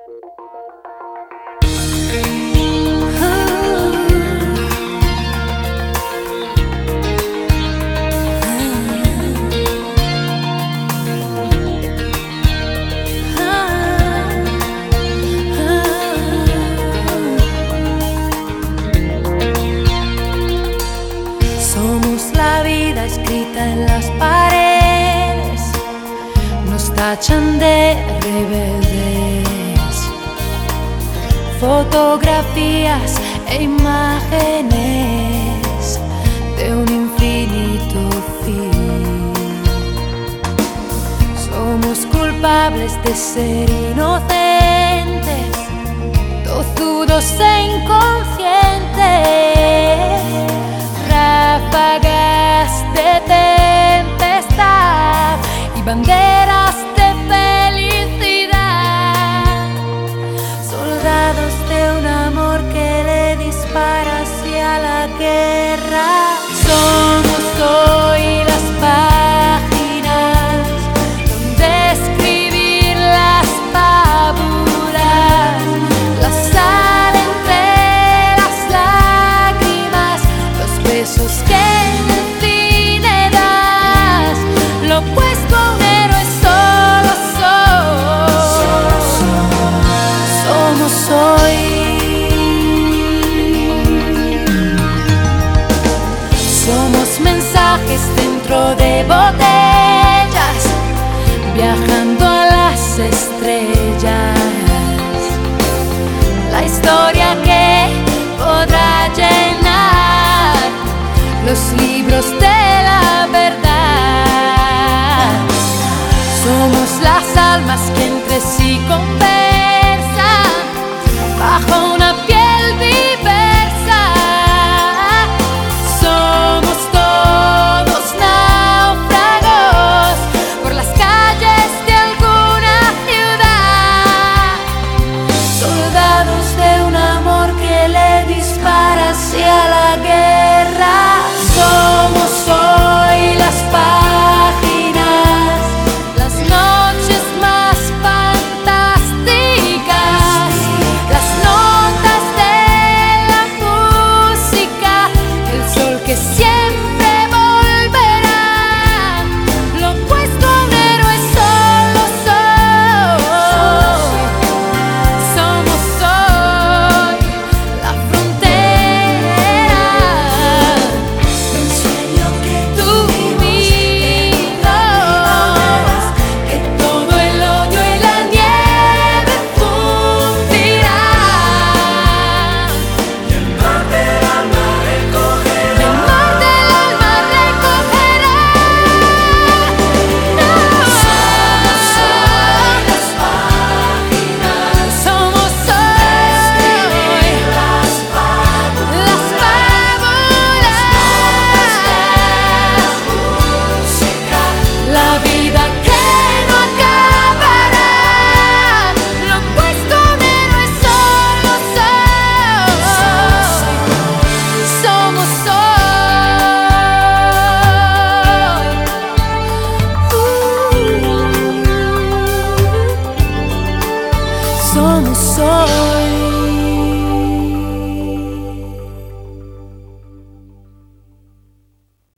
Somos la vida escrita en las paredes, nos tachan de rebeldes. Fotografías e imágenes de un infinito fin. Somos culpables de ser inocentes, tozudos e inconscientes. Ráfagas de tempestad y banderas de felicidad. Soldados de un amor que le dispara hacia la guerra. Somos hoy las páginas donde escribir las fábulas, la sal entre las lágrimas, los besos que en el cine das. Lo opuesto a un héroe solo somos hoy. Somos mensajes dentro de botellas, viajando a las estrellas. La historia que podrá llenar los libros de la verdad. Somos las almas que entre sí conversan bajo